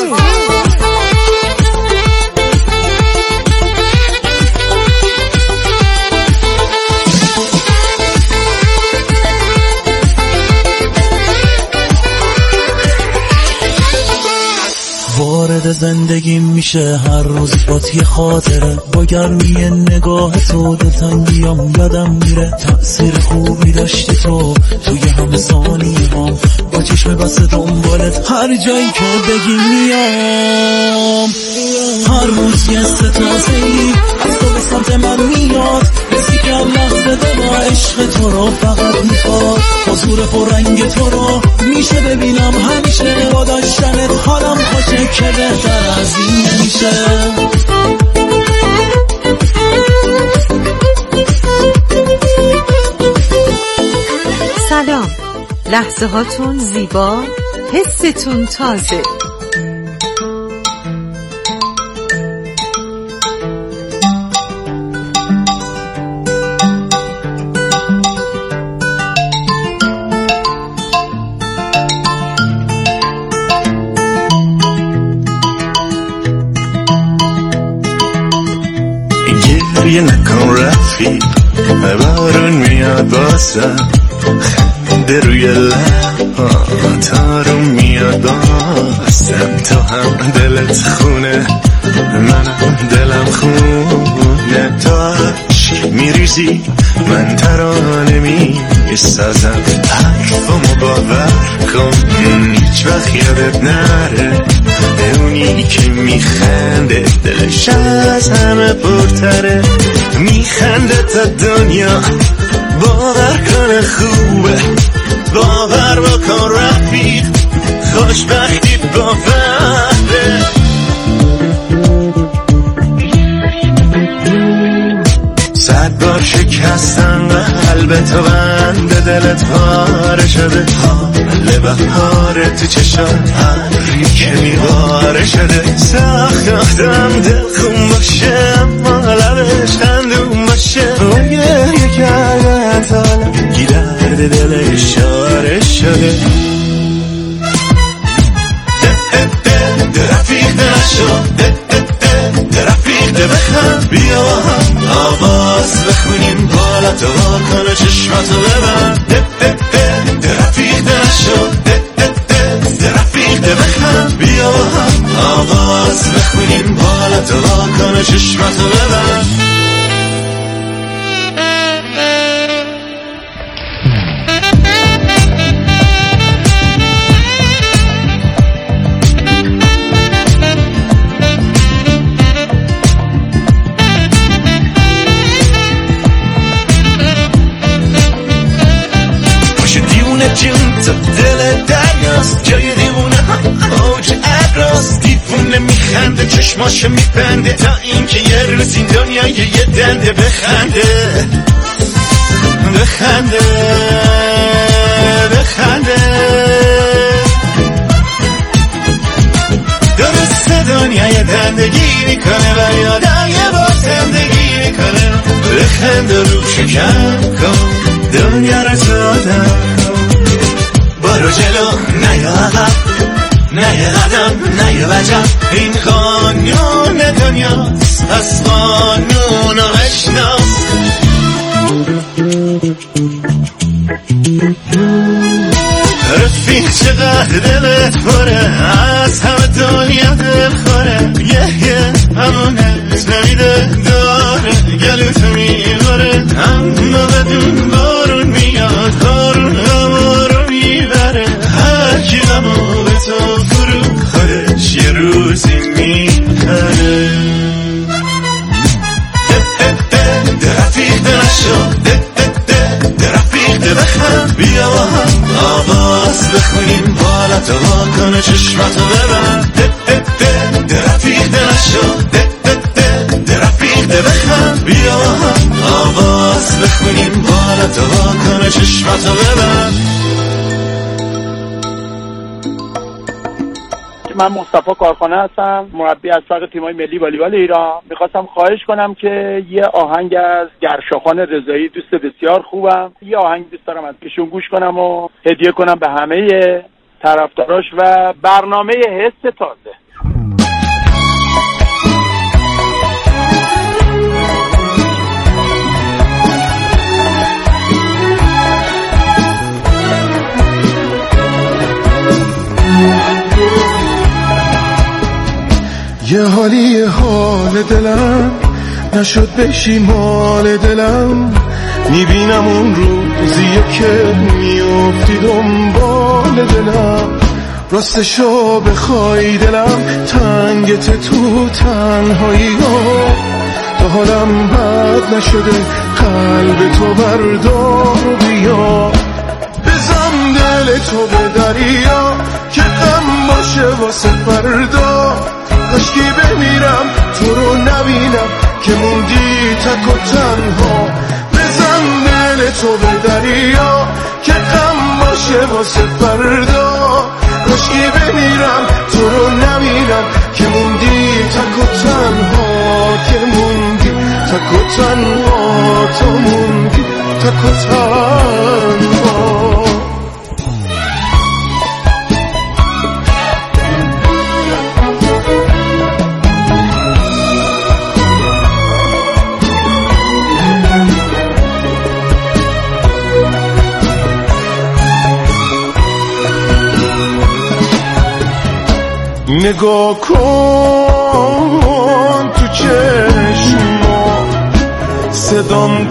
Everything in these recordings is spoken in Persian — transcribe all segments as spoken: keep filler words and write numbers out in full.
وارد زندگی میشه هر روز با یه خاطره، با گرمی نگاه تو دلتنگیام یادم میره. تأثیر خوبی داشتی تو توی همه ثانیه هم، با چشم بسته دنبالت هر جایی که بگی میام. هر روز یه ستازه‌ای از تو به سمت من میاد، حسی که هم لحظه دل عشق تو رو فقط میخواد. حضور پررنگ تو رو میشه ببینم همیشه، با داشتنت حالم خوشه که بهتر از این نمیشه. سلام، لحظه هاتون زیبا، حستون تازه. گریه نکن رفیق، بارون میاد باسم، خنده روی لبات آروم میاد باسم. تو هم دلت خونه منم دلم خونه، تو عشق میریزی من ترانه میسازم. حرفمو باور کن هیچ وقت یادت نره، اونی که میخنده دلش از همه پرتره. میخنده تا دنیا باور کنه خوبه، باور بکن رفیق خوشبختی باوره. صد بار شکستن قلب تو بند دلت پاره شده، حال بهاره تو چشات هری که میواره شده. سخت آدم دل خون باشه اما لبش خندون باشه، اون گریه کردن تا گی درد دل اشاره شده. رفیق نشو رفیق بخند، بیا هم آواز بخونیم بالا تو کنه چشماتو ببند. رفیق نشو رفیق بخند، بیا هم آواز بخونیم بالا تو کنه چشماتو ببند. جون تو دل دریاست، جای دیوونه اوج ابراست. دیوونه میخنده چشماشو میپنده تا اینکه یه روز این دنیا یه دنده بخنده بخنده بخنده. درسته دنیا یه دندگی میکنه و یادم یه بار زندگی میکنه. بخنده رو شکم کن دنیا رو زادم، برو جلو نیا عقب، نیا قدم نیا وجب. این قانون دنیاست از قانون رو بشناس. رفیق چقدر دلت پره، از همه دنیا دل خوره. یه یه همونت نمیده داره گلوتو میباره، اما بدون بارون میاد بارون همه رو میبره. هر کی غمو به تو فرو خودش یه روزی میبره. رفیق نشو رفیق بخند، بیا با هم آواز بخونیم بالا تو کنه چشماتو ببند. رفیق نشو رفیق بخند، بیا با هم آواز بخونیم بالا تو کنه چشماتو ببند. من مصطفی کارخانه هستم، مربی اسبق تیم‌های ملی والیبال ایران. می‌خواستم خواهش کنم که یه آهنگ از گرشاخان رضایی، دوست بسیار خوبم، یه آهنگ دوست دارم از پیشون گوش کنم و هدیه کنم به همه طرفداراش و برنامه حس تازه. یه حالی حال دلم نشد بشی مال دلم، میبینم اون روزیه که میافتی دنبال دلم. راستشو بخوای دلم تنگت تو تنهایی ها، تا حالم بد نشده قلب تو بردار بیا. بزن دل تو به دریا که غم باشه واسه فردا، کاشکی بمیرم تو رو نبینم که موندی تک و تنها. بزن دل تو به دریا که غم باشه واسه فردا، کاشکی بمیرم تو رو نبینم که موندی تک و تنها، که موندی تک و تنها، تو موندی تک و تنها. نگاه کن تو چشما، صدام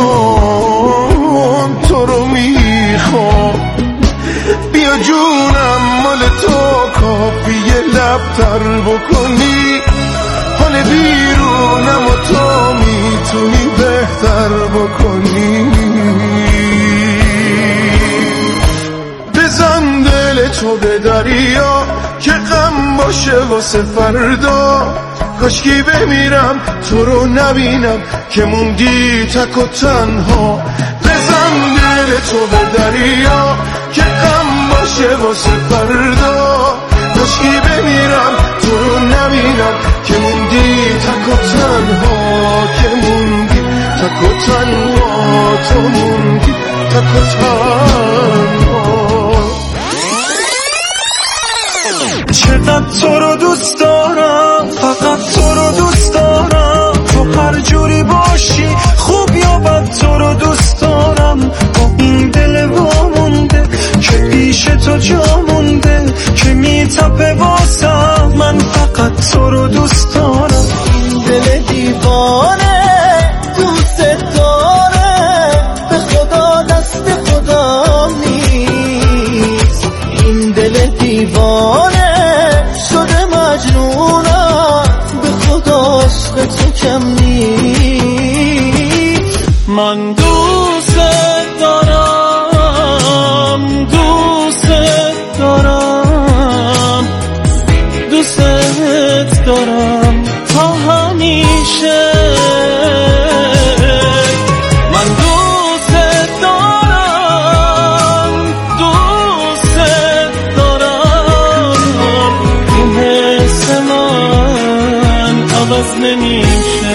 کن تو رو میخوام. بیا جونم مال تو کافیه لب تر بکنی، حال بیرونم و تو میتونی بهتر بکنی. بزن دل تو به دریا که غم باشه واسه فردا، کاشکی بمیرم تو رو نبینم که موندی تک و تنها. بزن دل تو به دریا که غم باشه واسه فردا، کاشکی بمیرم تو رو نبینم که موندی تک و تنها، که موندی تک و تنها، تو موندی تک و تنها. چقدر تو رو دوست دارم، فقط تو رو دوست دارم. تو هر جوری باشی خوب یا بد تو رو دوست دارم. با این دل وامونده که پیش تو جا مونده، که میتپه واسم، من فقط تو رو دوست دارم. این دل دیوانه دوست داره، به خدا دست خدا نیست. این دل دیوانه شده مجنونم، به خدا عشق تو کم نیست. من دوست دارم، دوست دارم، دوست دارم تا همیشه. من دوست دارم، دوست دارم، این حس من عوض نمیشه،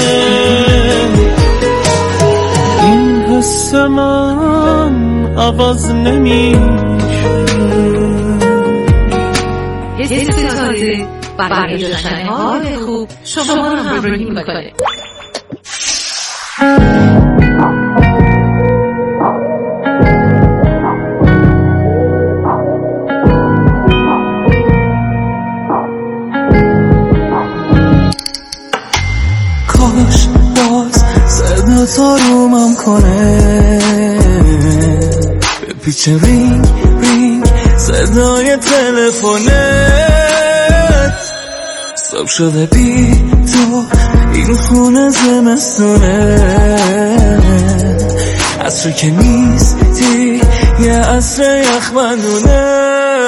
این حس من عوض نمیشه. حس تازه برای داشتن حال خوب شما رو همراهی میکنه. کاش باز صدا تا رومم کنه، به پیچ رینگ رینگ صدای تلفنت. صبح شده بی تو این خونه زمستونه، عصر که نیستی یه عصر یخبندونه.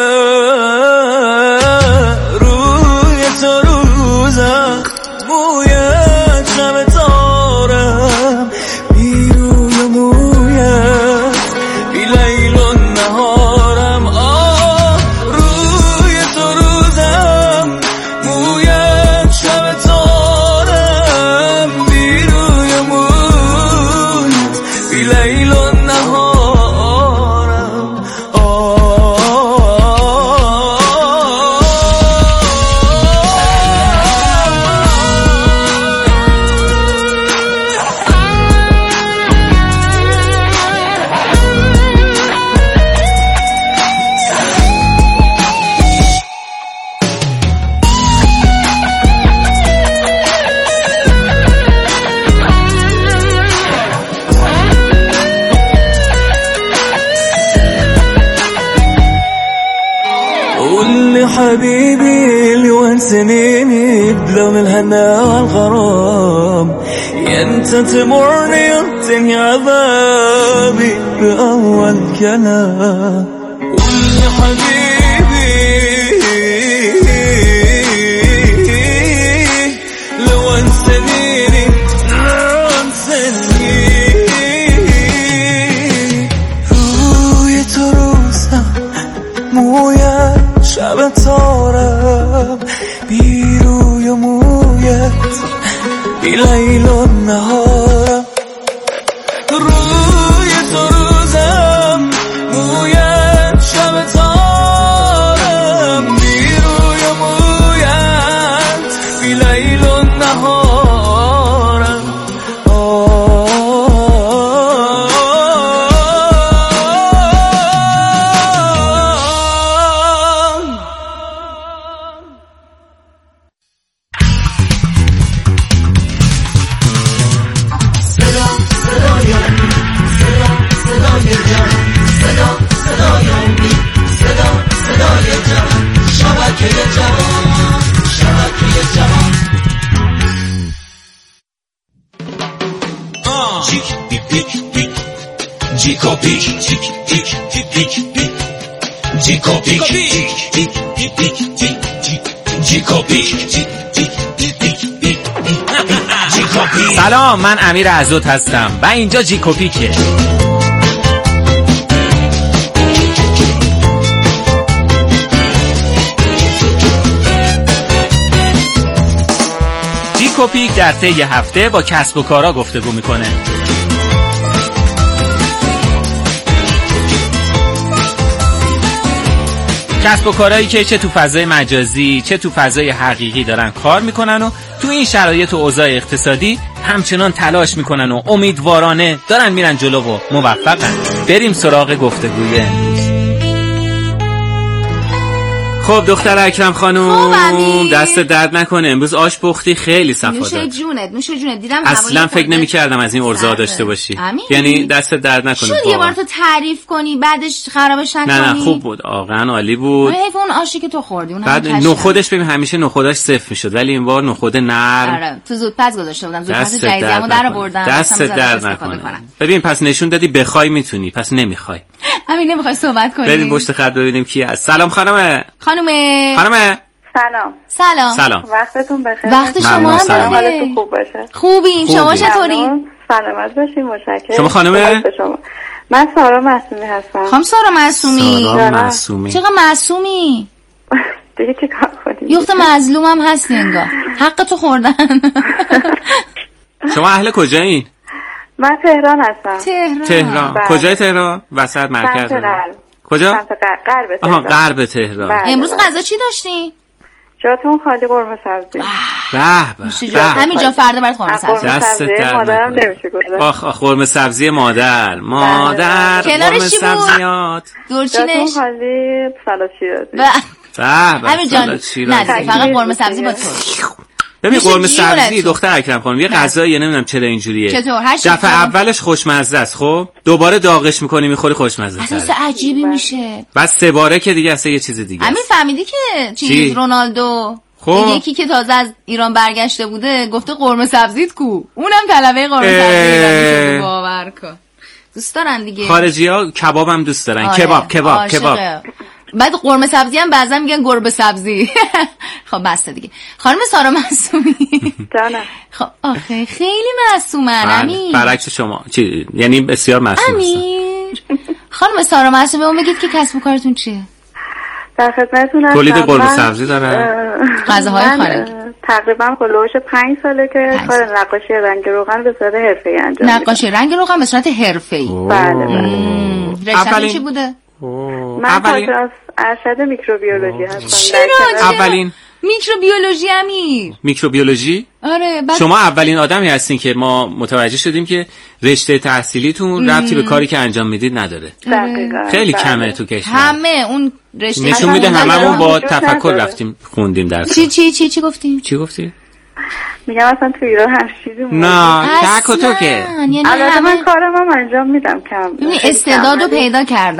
روی تو روزم مویت شب تارم، بی روی مویت بی لیل و نهارم. آه روی تو روزم مویت شب تارم، بی روی مویت بی لیل و نهارم. آه حبيبي اللي وانسنيني بلوم الهنا والغرام انت تمرني وتنهي عذابي بأول كلام قول لي حبيبي لو انسنيني لو انسنيني روی تو روزم مویت شب تارم بی روی مویت بی لیل و نهارم روی تو روزم مویت شب تارم بی روی مویت بی لیل و نهارم سلام، من امیر عزوت هستم و اینجا جیکوپیکه. جیکوپیک در طی یه هفته با کسب و کارا گفتگو میکنه. کسب و کارهایی که چه تو فضای مجازی چه تو فضای حقیقی دارن کار میکنن و تو این شرایط و اوضاع اقتصادی همچنان تلاش میکنن و امیدوارانه دارن میرن جلو و موفقن. بریم سراغ گفتگوی امروز. خب دختر اکرم خانوم، دست درد نکنه، امروز آش پختی خیلی صفا داد. نوشه جونت نوشه جونت. دیدم اصلا فکر نمی‌کردم از این ارزا داشته باشی. یعنی دست درد نکنه. شد یه بار تو تعریف کنی بعدش خرابش نکنی. نه نه خوب بود، واقعا عالی بود. حیف اون آشی که تو خوردی اون بعد نخودش ببین همیشه نخودش صفر میشد ولی این بار نخود نرم. آره تو زودپز گذاشته بودم، زودپز جایزه‌مو درآوردم. دست درد نکنه. ببین پس نشون دادی بخوای میتونی، پس نمیخوای. همین نمیخوای صحبت کنی. بریم پشت خط ببینیم کی هست. سلام خانم. خانم. خانم. سلام. سلام. سلام. وقتتون بخیر. وقت شما هم بخیر. حالتون خوب باشه. خوبیم. شما چطوری؟ سلامت باشین، متشکرم. شما خانم؟ شما. من سارا معصومی هستم. خانم سارا معصومی. سارا معصومی. چقدر معصومی؟ دیگه چه کار کنیم؟ یخت مظلومم هستی انگار. حق تو خوردن. شما اهل کجایین؟ من تهران هستم. تهران. تهران. کجای تهران؟ وسط مرکز. کجا؟ سمت غرب تهران. آها غرب تهران. امروز غذا چی داشتین؟ جاتون خالی قرمه سبزی. به به. همینجا فردا برات قرمه سبزی. دست درد مادرم نمیشه گذاشت. آخ آخ قرمه سبزی مادر. مادر قرمه سبزیات. دورچینش. جاتون خالی سالاد شیرازی. به به. همینجا. نه فقط قرمه سبزی با تو. ببین قرمه سبزی دختر اکرم خانم یه غذاییه، نمیدونم چرا اینجوریه. چطور؟ هر دفعه اولش خوشمزه است، خب دوباره داغش می‌کنی می‌خوری خوشمزه تره. اصلا عجیبی میشه. بعد سه باره که دیگه اصلا یه چیز دیگه. همین فهمیدی که چیز رونالدو خب یکی که تازه از ایران برگشته بوده گفته قرمه سبزیت کو، اونم طلبه قرمه سبزی ایرانی شده. باور کن دوست دارن دیگه. خارجی‌ها کباب هم دوست دارن. آره. کباب کباب کباب. بعد قرمه سبزی هم بعضا میگن گربه سبزی. خب بسته دیگه. خانم سارا معصومی جانم. خب آخه خیلی معصومن. امیر برعکس شما چی؟ یعنی بسیار معصوم. امیر خانم سارا معصومی اون بگید که کسب و کارتون چیه؟ در خدمتتون هستم. تولید قرمه سبزی دارن. غذاهای خانگی. تقریبا هولوش پنج ساله که کار نقاشی رنگ روغن به صورت حرفه‌ای انجام میدم. نقاشی رنگ روغن به صورت حرفه‌ای. بله بله. رشته چی بوده؟ من کارشناس ارشد میکروبیولوژی هستم. اولین میکروبیولوژی امیر. میکروبیولوژی؟ آره. بعد شما اولین آدمی هستین که ما متوجه شدیم که رشته تحصیلیتون ربطی به کاری که انجام میدید نداره. دقیقاً. خیلی کمه تو کشور. همه اون رشته نشون میده هممون با تفکر رفتیم خوندیم درس. چی چی چی چی گفتیم؟ چی گفتی؟ میگم اصلا تو ایران هر چیزی مونده. نه تک و تو که یعنی البته من کارم هم انجام میدم کم. ببین استعدادو پیدا کردن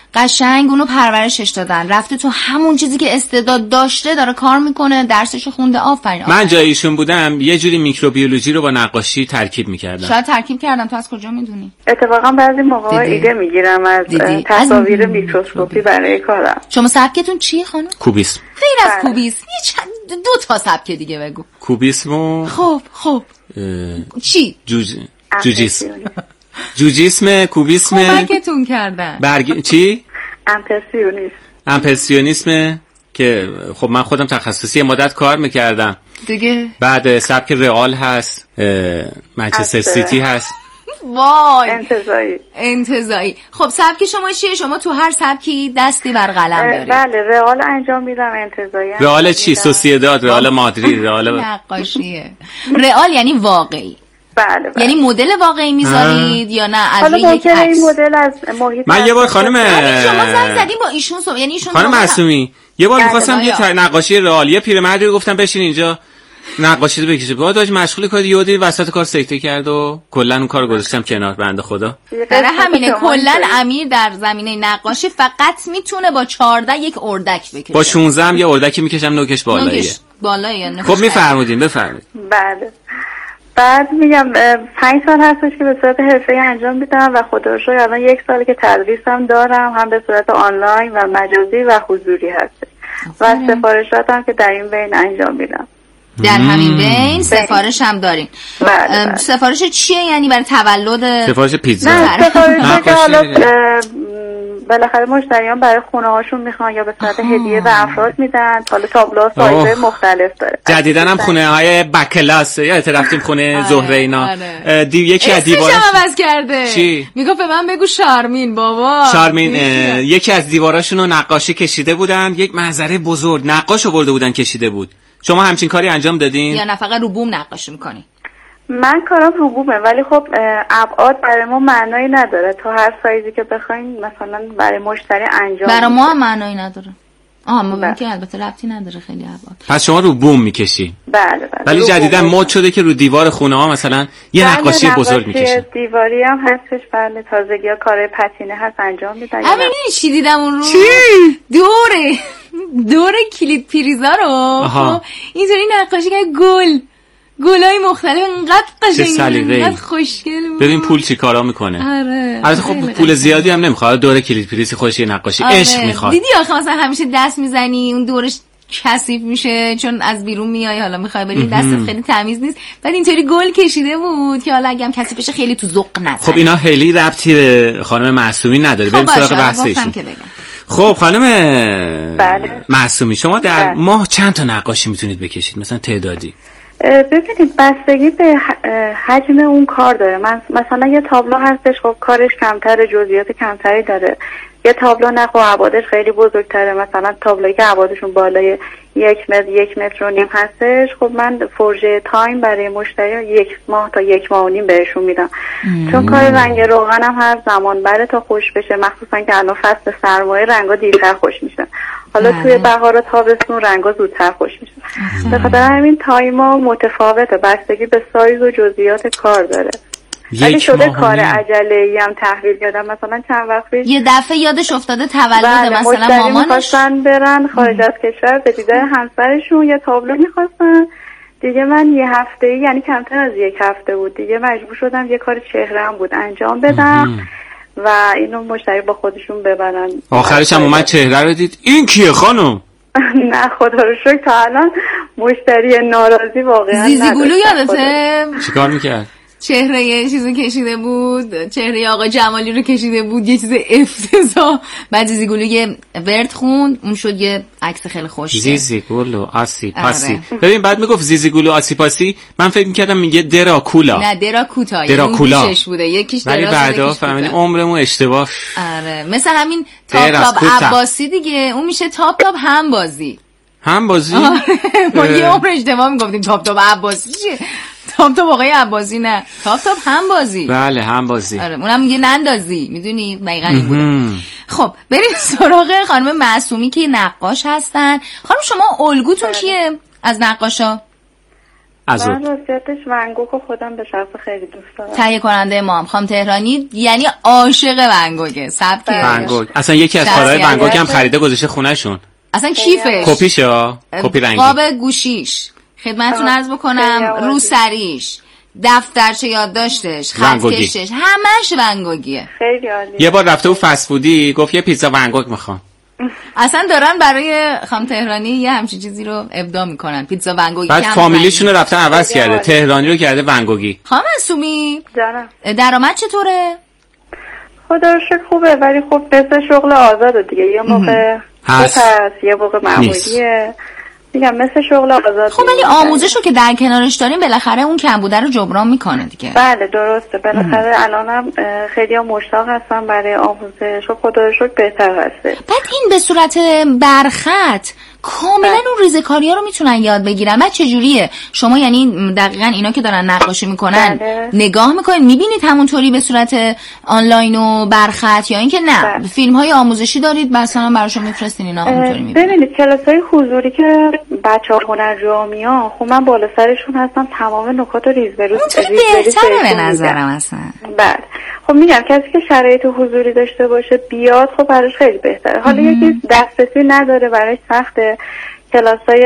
قشنگ اونو پرورشش دادن، رفته تو همون چیزی که استعداد داشته داره کار میکنه، درسشو خونده. آفرین. من جای ایشون بودم یه جوری میکروبیولوژی رو با نقاشی ترکیب میکردم. شاید ترکیب کردم، تو از کجا میدونی؟ اتفاقا بعضی موقع ایده میگیرم از تصاویر میکروسکوپی برای کارم. شما سبکتون چیه خانم؟ کوبیسم. غیر از کوبیسم یه چند دو تا سبک دیگه بگو. کوبیسم. خب خب چی؟ جوج جوجیسم. جوجیسم، کوبیسم. کمکتون کردن. برگ چی؟ امپرسیونیسم. امپرسیونیسم که خب من خودم تخصصی مدت کار میکردم دیگه. بعد سبک رئال هست، منچستر سیتی هست. وای انتزاعی. انتزاعی. خب سبک شما چیه؟ شما تو هر سبکی دستی بر قلم دارید. بله رئال انجام میدم، انتزاعی. رئال چی؟ سوسییداد، رئال مادرید، رئال نقاشیه. رئال یعنی واقعی. بله بله. یعنی مدل واقعی میذارید یا نه از روی یک عکس؟ این مدل از محیط. من یه بار خانم شما زنگ زدین با ایشون صبح، یعنی ایشون خانم معصومی یه بار می‌خواستم یه نقاشی رئال، یه پیرمردی رو گفتم بشین اینجا نقاشی رو بکشه، بعد داش مشغول کاری یودی وسط کار سکته کرد و کلا اون کارو گذاشتم کنار. بنده خدا. برای همینه کلا امیر در زمینه نقاشی فقط میتونه با چهارده یک اردک بکشه. با شانزده هم یه اردکی میکشم نوکش بالاییه. نوکش بالاییه. خب میفرمودین بفرمایید. بله. بعد میگم پنج سال هستش که به صورت حرفه‌ای انجام میدم و خدا رو شکر الان یک ساله که تدریسم دارم، هم به صورت آنلاین و مجازی و حضوری هست و سفارشاتم که در این بین انجام میدم. در همین بین سفارش هم دارین. بله. سفارش چیه؟ یعنی برای تولد؟ سفارش پیتزا. نه سفارش که حالا بالاخره مشتریان برای خونه هاشون میخوان یا به صورت هدیه به افراد میدن. حالا تابلو سایزهای مختلف داره. جدیداً هم خونه های بکلاس یا رفتیم خونه زهره اینا. دی یکی از دیوارا عوض کرده. چی؟ میگه به من بگو شارمین بابا. شارمین یکی از دیواراشونو نقاشی کشیده بودن، یک منظره بزرگ نقاش آورده بودن کشیده بود. شما همچین کاری انجام دادین؟ یا نه فقط رو بوم نقاشی میکنی؟ من کارم رو بومه ولی خب ابعاد برای ما معنایی نداره. تا هر سایزی که بخواین مثلا برای مشتری انجام برای ما هم معنایی نداره. آها ما که البته ربطی نداره خیلی ابعاد. پس شما رو بوم میکشی؟ بله بله. ولی جدیداً مد شده که رو دیوار خونه ها مثلا یه بله نقاشی بزرگ میکشن. دیواری هم هستش. بله تازگی‌ها کارهای پتینه هست انجام میدن. همین چی دیدم اون رو؟ چی؟ دوره دور کلید پریزا رو خب اینطوری نقاشی کرد، گل گلای مختلف انقدر قشنگه انقدر خوشگل بود. ببین پول چی کارا میکنه. آره البته خب پول زیادی هم نمیخواد، دور کلید پریزی خوشی نقاشی آره. عشق میخواد. دیدی آخه مثلا همیشه دست میزنی اون دورش کثیف میشه چون از بیرون میای، حالا میخوای بری دستت خیلی تمیز نیست، بعد اینطوری گل کشیده بود که حالا اگه هم کثیف بشه خیلی تو ذوق نزنه. خب اینا خیلی ربطی به خانم معصومی نداره. بریم سراغ بحث ایشون. خب خانم بله. معصومی شما در بله. ماه چند تا نقاشی میتونید بکشید مثلا تعدادی؟ ببینید بستگی به حجم اون کار داره. من مثلا یه تابلو هستش خب کارش کمتر، جزئیات کمتری داره. یه تابلو نه خب ابعادش خیلی بزرگتره، مثلا تابلویی که ابعادشون بالای یک متر یک متر و نیم هستش خب من فرژه تایم برای مشتری یک ماه تا یک ماه و نیم بهشون میدم. چون کار رنگ روغن هم هر زمان بره تا خوش بشه، مخصوصا که الان فصل سرمایه رنگا دیرتر خوش میشه. حالا مم. توی بهار و تابستون رنگا زودتر خوش میشه. به خاطر همین تایما متفاوته، بستگی به سایز و جزئیات کار داره. ولی شده کار عجله‌ای هم تحویل دادم. مثلا چند وقت پیش یه دفعه یادش افتاده تولد بله مثلا مامانش می‌خواستن برن خارج از کشور به دیدار همسرشون، یه تابلو می‌خواستن دیگه. من یه هفته یعنی کمتر از یک هفته بود دیگه مجبور شدم یه کار چهره‌ام بود انجام بدم و اینو مشتری با خودشون ببرن. آخرش هم اومد چهره رو دید این کیه خانم؟ نه خدا رو شکر تا الان مشتری ناراضی واقعا نداشت. زیزیگولو یادته؟ چیکار می‌کرد؟ چهره یه چیزو کشیده بود، چهره آقا جمالی رو کشیده بود، یه چیز افتضاح. بعد زیزیگولو یه ورد خوند، اون شد یه عکس خیلی خوشگل. زیزیگولو آسی پاسی. ببین بعد میگفت زیزیگولو آسی پاسی، من فکر می‌کردم میگه دراکولا. نه دراکوتا، دراکولا یکیش بوده، یکیش دراز. ولی بعدا فهمیدیم عمرمون اشتباه. آره مثلا همین تاپ تاپ عباسی دیگه، اون میشه تاپ تاپ هم بازی. هم بازی؟ ما یه عمر اشتباه میگفتیم تاپ تاپ عباسی چیه؟ تاپ تاپ واقعی عباسی نه، تاپ تاپ هم بازی. بله هم بازی. آره اونم میگه نندازی، میدونی دقیقاً این بوده. خب بریم سراغ خانم معصومی که نقاش هستن. خانم شما الگوتون کیه از نقاشا؟ از من راستیتش ونگوگ رو خودم به شخص خیلی دوست دارم. تهیه کننده ما هم خانم تهرانی یعنی عاشق ونگوگه. سبک ونگوگ اصلا یکی از کارهای ونگوگ هم خریده گذاشته خونه شون. اصلا کیفش کپیشه کپی رنگی قاب گوشیش خدمتتون عرض بکنم، رو سریش، دفترچه یادداشتش، خط کشش، همش ونگوگیه. خیلی عالیه. یه بار رفته بود فست فودی گفت یه پیتزا ونگوگ میخوام. اصلا دارن برای خانم تهرانی یه همچین چیزی رو ابداع میکنن، پیتزا ونگوگی. بعد فامیلیشون رو رفتن عوض کرده، تهرانی رو کرده ونگوگی. خانم معصومی جانم درآمد چطوره؟ خدا رو شکر خوبه، ولی خب مثل شغل آزاده دیگه، یه موقع هست یه موقع معمولیه، میگم مثل شغل آزاد. خب ولی آموزش رو که در کنارش داریم بالاخره اون کمبوده رو جبران میکنه دیگه. بله درسته، بالاخره الانم خیلی ها مشتاق هستن برای آموزش و خدا رو شکر بهتر هسته. بعد این به صورت برخط کاملا اون ریزکاری ها رو میتونن یاد بگیرن. بعد چجوریه شما یعنی دقیقاً اینا که دارن نقاشی میکنن بله. نگاه میکنین میبینید همونطوری به صورت آنلاین و برخط، یا اینکه نه بله. فیلم های آموزشی دارید مثلا براشون میفرستین اینا اونطوری میبینید؟ ببینید کلاس های حضوری که بچه‌ها هنرجوها میان، خب من بالا سرشون هستم، تمام نکات رو ریز به روز بهتره به نظرم اصلا. بله خب میگم کسی که شرایط حضوری داشته باشه بیاد خب براش خیلی بهتره. حالا یکی دسترسی نداره براش سخته، کلاسای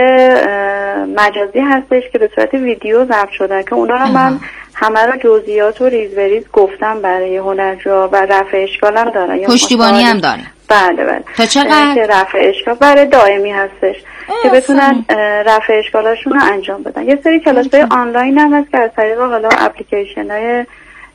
مجازی هستش که به صورت ویدیو ضبط شده که اونا رو من همه رو جزئیات و ریز به ریز گفتم برای هنرجوها و رفع اشکال هم دارن، پشتیبانی هم داره. بله بله. تا چقدر؟ که رفع اشکال برای دائمی هستش که بتونن رفع اشکالاشون رو انجام بدن. یه سری کلاسای آنلاین هم هست که از طریق حالا اپلیکیشن های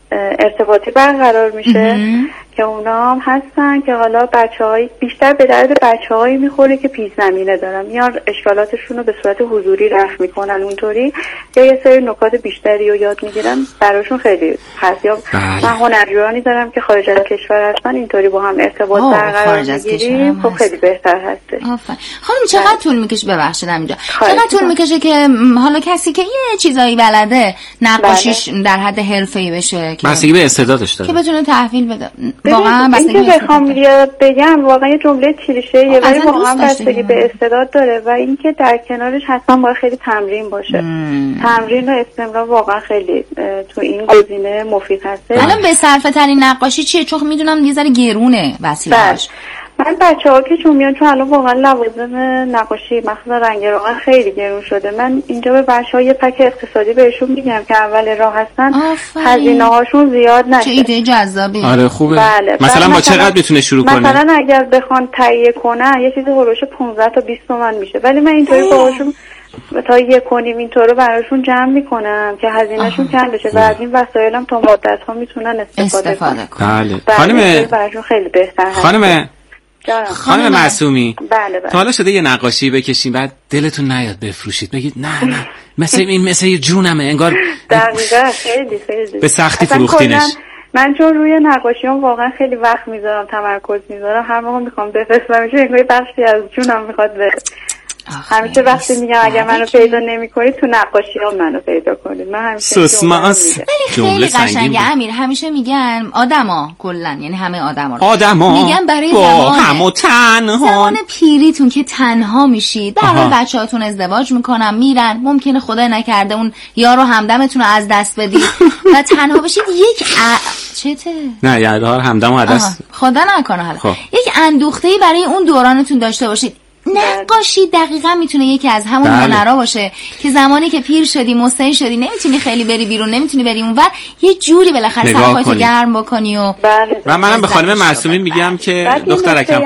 ارتباطی برقرار میشه که اونا هم هستن که حالا بچه‌های بیشتر به درد بچه‌هایی میخوره که پیش زمینه دارن، میان اشکالاتشون رو به صورت حضوری رفع میکنن اونطوری، یا یه سری نکات بیشتری رو یاد میگیرن، براشون خیلی هست. یا من هنرجویانی دارم که خارج از کشور هستن، اینطوری با هم ارتباط برقرار میگیریم، خب خیلی بهتر هستش. خانم چقدر طول میکشه، ببخشید اینجا چقدر طول میکشه که حالا کسی که یه چیزایی بلده نقاشیش بله. در حد حرفه‌ای بشه، بستگی به استعدادش داره که بتونه تحویل بده. واقعا بستگی به بخوام بگم واقعا یه جمله کلیشه‌ایه ولی واقعا بستگی به استعداد داره و اینکه در کنارش حتما باید خیلی تمرین باشه. مم. تمرین و استمرار واقعا خیلی تو این گزینه مفید هست. الان به صرفه ترین نقاشی چیه؟ چون میدونم یه ذره گرونه وسیله‌اش. من بچه‌ها که چون میان چون الان واقعا لوازم نقاشی مخصوصا رنگ روغن خیلی گرون شده، من اینجا به بچه‌ها یه پک اقتصادی بهشون میگم که اول راه هستن هزینه‌هاشون زیاد نشه. چه ایده جذابی. آره خوبه. بله. مثلا با چقدر میتونه شروع کنه؟ مثلا اگر بخوان تهیه کنن یه چیزی هولوش پانزده تا بیست تومن میشه، ولی من اینطوری باهاشون تا یک کنیم اینطوره براشون جمع میکنم که هزینه‌شون کم بشه و از این وسایلم تا مدت‌ها میتونن استفاده, استفاده کنن. بله. خانم براشون خیلی بهتره. خانم خانم معصومی بله بله. تا حالا شده یه نقاشی بکشین بعد دلتون نیاد بفروشید، بگید نه نه مثل این مثل یه جونمه انگار دقیقاً خیلی خیلی به سختی فروختینش؟ من چون روی نقاشیام واقعا خیلی وقت میذارم، تمرکز میذارم، هر موقع میخوام بفرستم میشه انگار بخشی از جونم میخواد بره. همیشه وقتی میگم اگر منو پیدا نمیکنید تو نقاشی ها منو پیدا کنید. من همیشه سوسماس خیلی قشنگه امیر، همیشه میگن آدما کلا یعنی همه آدما آدما میگن برای زمان همو تنها زمان پیریتون که تنها میشید، در حال بچه‌هاتون ازدواج میکنن میرن، ممکنه خدای نکرده اون یارو همدمتون رو از دست بدید و تنها بشید، یک ا... چته نه یارو همدم از دست خدا نکنه حالا خب. یک اندوخته‌ای برای اون دورانتون داشته باشید. نقاشی دقیقا میتونه یکی از همون هنرها باشه که زمانی که پیر شدی مستعد شدی نمیتونی خیلی بری بیرون، نمیتونی بری اونور، یه جوری بالاخره سرخوشت گرم بکنی و بله. و منم به خانم معصومی میگم که دخترکم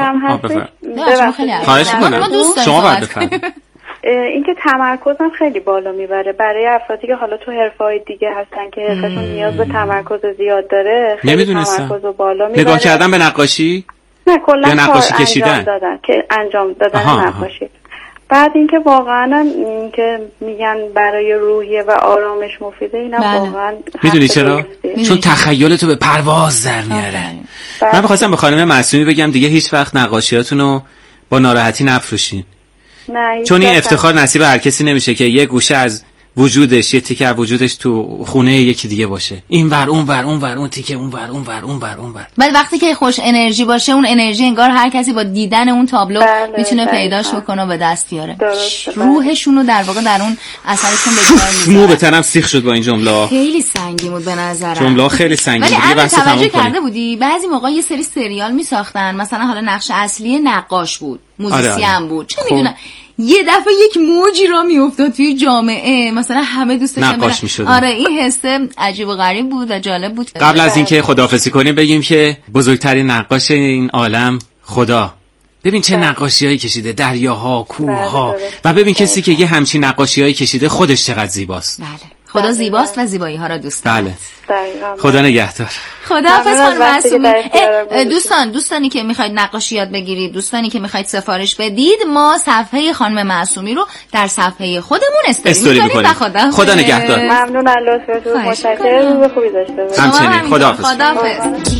خواهش میکنم شما بعد بفرمایید. اینکه تمرکزم خیلی بالا میبره برای افرادی که حالا تو حرفه‌های دیگه هستن که حرفشون نیاز به تمرکز زیاد داره، خیلی تمرکزو بالا میبره. نگاه کردن به نقاشی؟ نه کلا نقاشی کشیدن انجام دادن که انجام دادن آها نقاشی. بعد اینکه واقعا اینکه میگن برای روحیه و آرامش مفیده، اینا واقعا میدونی چرا؟ چون تخیلتو به پرواز در میاره. من می‌خواستم به خانم معصومی بگم دیگه هیچ وقت نقاشیاتونو با ناراحتی نفروشین. نه چون این افتخار نصیب هر کسی نمیشه که یه گوشه از وجودش یه تیکه وجودش تو خونه یکی دیگه باشه، این ور اون ور اون ور اون تیکه اون ور اون ور اون ور اون ور. ولی وقتی که خوش انرژی باشه اون انرژی انگار هر کسی با دیدن اون تابلو بله، میتونه بله، پیداش بکنه و به دست بیاره. روحشون رو در واقع در اون اثرشون به کار میذاره. مو به تنم سیخ شد با این جمله. خیلی سنگین بود به نظرم. جمله خیلی سنگین بود. ولی بحث توجه کرده بودی بعضی موقع یه سری سریال میساختن مثلا حالا نقش اصلی نقاش بود، موزیسین آره. بود، چه میدونم یه دفعه یک موجی را میافتاد توی جامعه مثلا همه دوست داشتن نقاش میشدن. آره این حسه عجیب و غریب بود و جالب بود. قبل از اینکه خداحافظی کنیم بگیم که بزرگترین نقاش این عالم خدا، ببین چه نقاشیایی کشیده، دریاها، کوهها، و ببین کسی که یه همچین نقاشیایی کشیده خودش چقدر زیباست. بله خدا زیباست و زیبایی ها را دوست داره. بله خدا نگهدار. خداحافظ خانم معصومی. دوستان دوستانی که میخواید نقاشی یاد بگیرید، دوستانی که میخواید سفارش بدید، ما صفحه خانم معصومی رو در صفحه خودمون استوری میکنیم. خدا خدا نگهدار. ممنون از لطفتون، متشکرم، روز خوبی داشته باشید. همچنین خداحافظ. خداحافظ.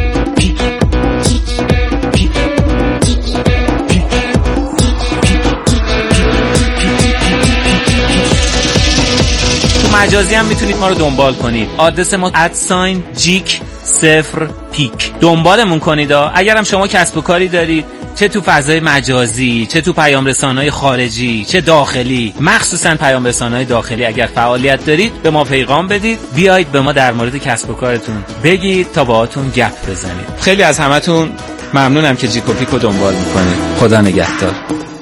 مجازی هم میتونید ما رو دنبال کنید. آدرس ما ادساین جیک صفر پیک. دنبالمون کنید. اگر هم شما کسب و کاری دارید، چه تو فضای مجازی، چه تو پیام رسانه‌های خارجی، چه داخلی، مخصوصا پیام رسانه‌های داخلی، اگر فعالیت دارید به ما پیغام بدید، بیایید به ما در مورد کسب و کارتون بگید تا باهاتون گپ بزنید. خیلی از همتون ممنونم که جیک و پیک رو دنبال میکنید. خدا نگهدار.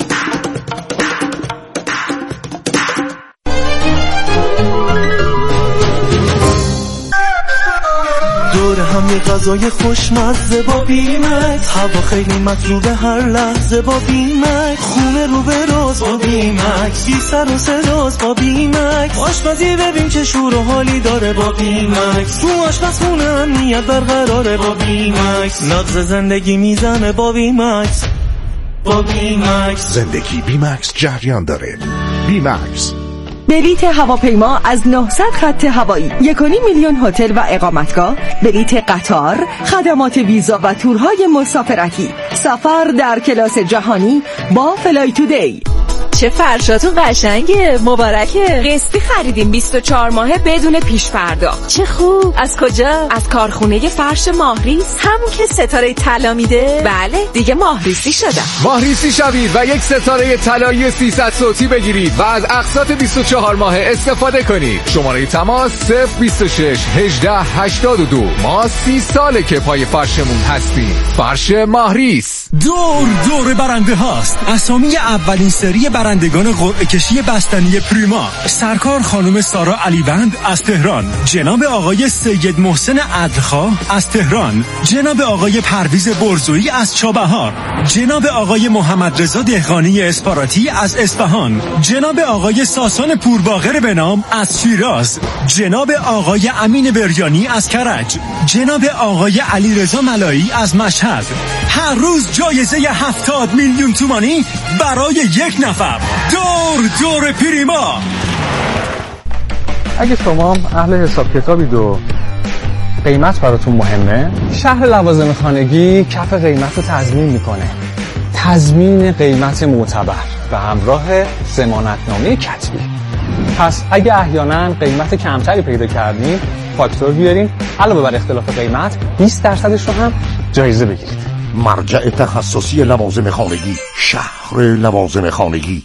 دور هم یه غذای خوشمزه با بیمکس، هوا خیلی مطلوبه هر لحظه با بیمکس، خونه رو به راز با بیمکس، بی سر و صداست با بیمکس، آشپزی ببین چه شور و حالی داره با بیمکس، تو آشپزخونه امنیت برقراره با بیمکس، نبض زندگی میزنه با بیمکس، با بیمکس زندگی بیمکس جریان داره. بیمکس بلیت هواپیما از نهصد خط هوایی، یک و نیم میلیون هتل و اقامتگاه، بلیت قطار، خدمات ویزا و تورهای مسافرتی، سفر در کلاس جهانی با فلای تودی. چه فرشاتون قشنگه، مبارکه. قسطی خریدیم بیست و چهار ماهه بدون پیش پرداخت. چه خوب. از کجا؟ از کارخونه فرش ماهریس، همون که ستاره طلا میده. بله دیگه ماهریسی شدم. ماهریسی شوید و یک ستاره طلایی سیصد صوتی بگیرید و از اقساط بیست و چهار ماهه استفاده کنید. شماره تماس صفر بیست و شش هجده هشتاد و دو. ما سی ساله که پای فرشمون هستیم. فرش ماهریس. دور دور برنده هاست. اسامی اولین سری برندگان قرعه کشی بستنی پریما: سرکار خانم سارا علیوند از تهران، جناب آقای سید محسن عدلخواه از تهران، جناب آقای پرویز برزویی از چابهار، جناب آقای محمد رضا دهقانی اسپاراتی از اصفهان، جناب آقای ساسان پورباغر بنام از شیراز، جناب آقای امین بریانی از کرج، جناب آقای علیرضا ملایی از مشهد. هر روز جایزه هفتاد میلیون تومانی برای یک نفر. دور دور پریما. اگه شما اهل حساب کتابید و قیمت براتون مهمه، شهر لوازم خانگی کف قیمت رو تضمین میکنه. تضمین قیمت معتبر به همراه ضمانتنامه کتبی. پس اگه احیانا قیمت کمتری پیدا کردین، فاکتور بیارین، علاوه بر اختلاف قیمت بیست درصدش رو هم جایزه بگیرید. مرجع تخصصی لوازم خانگی، شهر لوازم خانگی.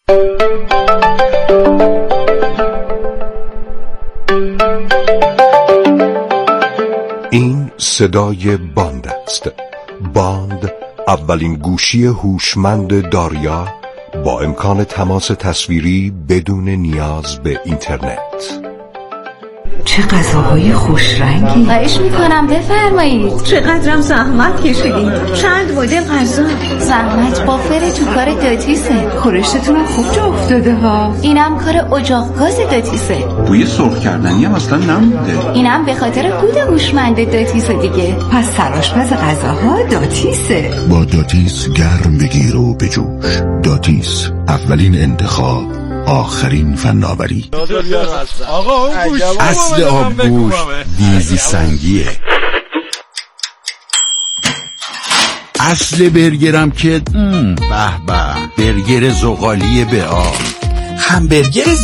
این صدای باند است. باند اولین گوشی هوشمند داریا با امکان تماس تصویری بدون نیاز به اینترنت. چه غذاهای خوش رنگی. خواهش میکنم بفرمایید. چقدرم زحمت کشیدین. چند مدل غذا. زحمت با فر تو کار داتیسه. خورشتتون خوب جا افتاده ها. اینم کار اجاق گاز داتیسه. بوی سرخ کردنی هم اصلا نمونده. اینم به خاطر کود هوشمند داتیسه دیگه. پس سرآشپز غذاها داتیسه. با داتیس گرم بگیر و بجوش. داتیس اولین انتخاب، آخرین فناوری. اصل آبگوش دیزی سنگیه. اصل برگرم که به به برگر زغالی به آب. همبرگر